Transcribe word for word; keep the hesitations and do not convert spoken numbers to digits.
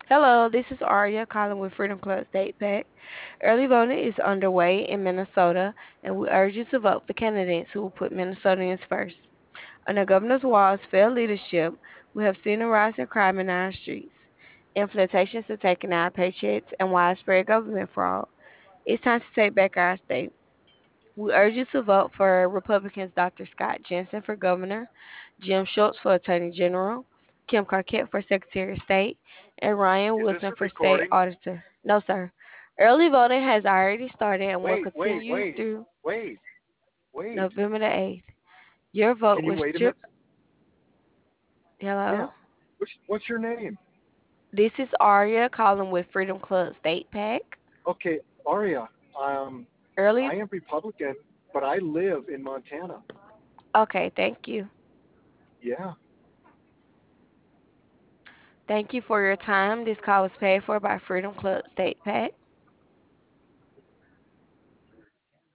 Hello, this is Arya calling with Freedom Club State Pack. Early voting is underway in Minnesota, and we urge you to vote for candidates who will put Minnesotans first. Under Governor Wall's failed leadership, we have seen a rise in crime in our streets. Infiltrations are taking our paychecks and widespread government fraud. It's time to take back our state. We urge you to vote for Republicans Doctor Scott Jensen for governor, Jim Schultz for attorney general, Kim Carquette for secretary of state, and Ryan Is this Wilson a for state recording? auditor. No, sir. Early voting has already started and will Wait, wait, continue wait, through wait, wait. November the eighth. Your vote Can you was wait a minute? stripped. Hello? Yeah. What's what's your name? This is Aria calling with Freedom Club State Pack. Okay, Aria. Um, Early. I am Republican, but I live in Montana. Okay, thank you. Yeah. Thank you for your time. This call was paid for by Freedom Club State Pack.